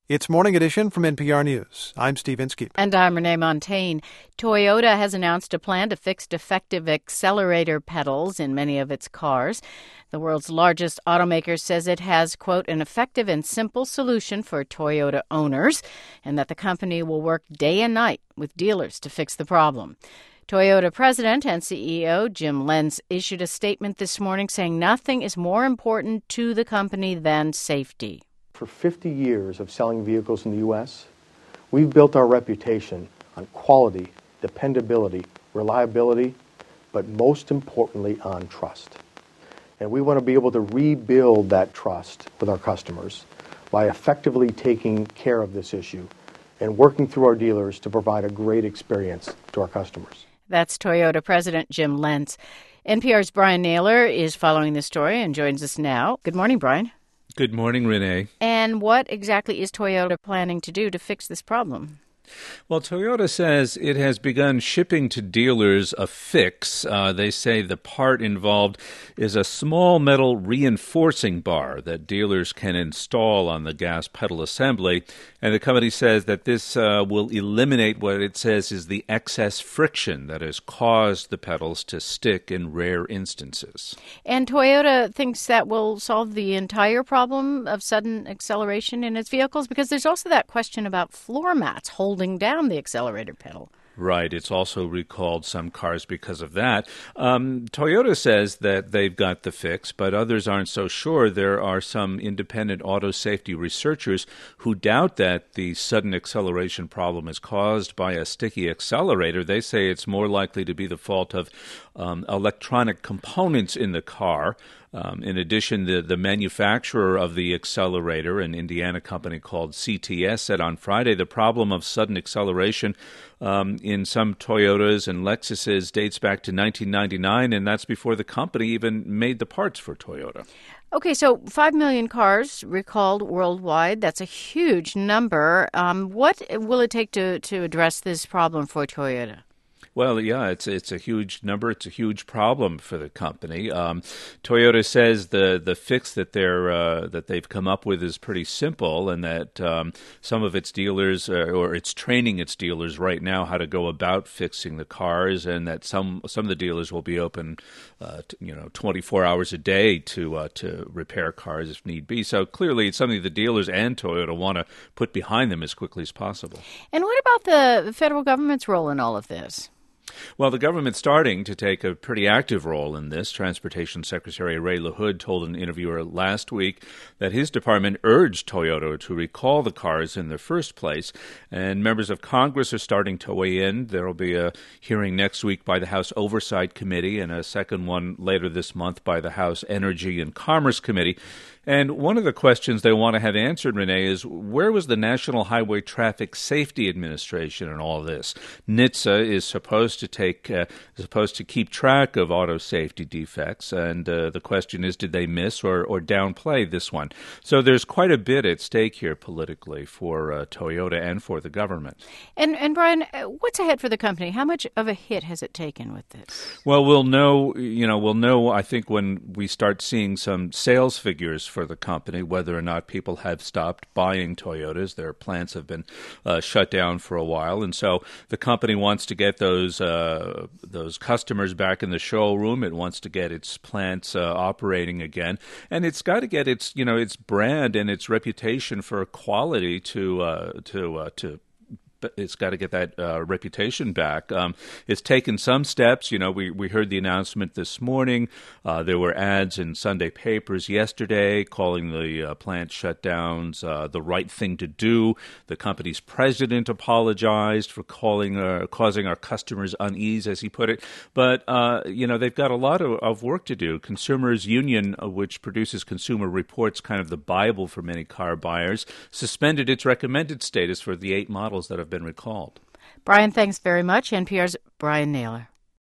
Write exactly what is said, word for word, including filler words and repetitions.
It's Morning Edition from N P R News. I'm Steve Inskeep. And I'm Renee Montagne. Toyota has announced a plan to fix defective accelerator pedals in many of its cars. The world's largest automaker says it has, quote, an effective and simple solution for Toyota owners, and that the company will work day and night with dealers to fix the problem. Toyota President and C E O Jim Lenz issued a statement this morning saying nothing is more important to the company than safety. For fifty years of selling vehicles in the U S, we've built our reputation on quality, dependability, reliability, but most importantly on trust. And we want to be able to rebuild that trust with our customers by effectively taking care of this issue and working through our dealers to provide a great experience to our customers. That's Toyota President Jim Lenz. N P R's Brian Naylor is following this story and joins us now. Good morning, Brian. Good morning, Renee. And what exactly is Toyota planning to do to fix this problem? Well, Toyota says it has begun shipping to dealers a fix. Uh, they say the part involved is a small metal reinforcing bar that dealers can install on the gas pedal assembly. And the company says that this uh, will eliminate what it says is the excess friction that has caused the pedals to stick in rare instances. And Toyota thinks that will solve the entire problem of sudden acceleration in its vehicles, because there's also that question about floor mats holding down the accelerator pedal. Right. It's also recalled some cars because of that. Um, Toyota says that they've got the fix, but others aren't so sure. There are some independent auto safety researchers who doubt that the sudden acceleration problem is caused by a sticky accelerator. They say it's more likely to be the fault of um, electronic components in the car. Um, in addition, the, the manufacturer of the accelerator, an Indiana company called C T S, said on Friday the problem of sudden acceleration um, in some Toyotas and Lexuses dates back to nineteen ninety-nine, and that's before the company even made the parts for Toyota. Okay, so five million cars recalled worldwide. That's a huge number. Um, what will it take to, to address this problem for Toyota? Well, yeah, it's it's a huge number. It's a huge problem for the company. Um, Toyota says the the fix that they're uh, that they've come up with is pretty simple, and that um, some of its dealers uh, or it's training its dealers right now how to go about fixing the cars, and that some some of the dealers will be open, uh, to, you know, twenty-four hours a day to uh, to repair cars if need be. So clearly, it's something the dealers and Toyota want to put behind them as quickly as possible. And what about the federal government's role in all of this? Well, the government's starting to take a pretty active role in this. Transportation Secretary Ray LaHood told an interviewer last week that his department urged Toyota to recall the cars in the first place, and members of Congress are starting to weigh in. There will be a hearing next week by the House Oversight Committee and a second one later this month by the House Energy and Commerce Committee. And one of the questions they want to have answered, Renee, is where was the National Highway Traffic Safety Administration in all this? N H T S A is supposed to take, uh, supposed to keep track of auto safety defects, and uh, the question is, did they miss or, or downplay this one? So there's quite a bit at stake here politically for uh, Toyota and for the government. And and Brian, what's ahead for the company? How much of a hit has it taken with this? Well, we'll know. You know, we'll know. I think when we start seeing some sales figures for the company, whether or not people have stopped buying Toyotas. Their plants have been uh, shut down for a while, and so the company wants to get those uh, those customers back in the showroom. It wants to get its plants uh, operating again, and it's got to get its you know its brand and its reputation for quality to uh, to uh, to. It's got to get that uh, reputation back. Um, it's taken some steps. You know, we, we heard the announcement this morning. Uh, there were ads in Sunday papers yesterday calling the uh, plant shutdowns uh, the right thing to do. The company's president apologized for calling uh, causing our customers unease, as he put it. But, uh, you know, they've got a lot of, of work to do. Consumers Union, uh, which produces Consumer Reports, kind of the Bible for many car buyers, suspended its recommended status for the eight models that have been recalled. Brian, thanks very much. N P R's Brian Naylor.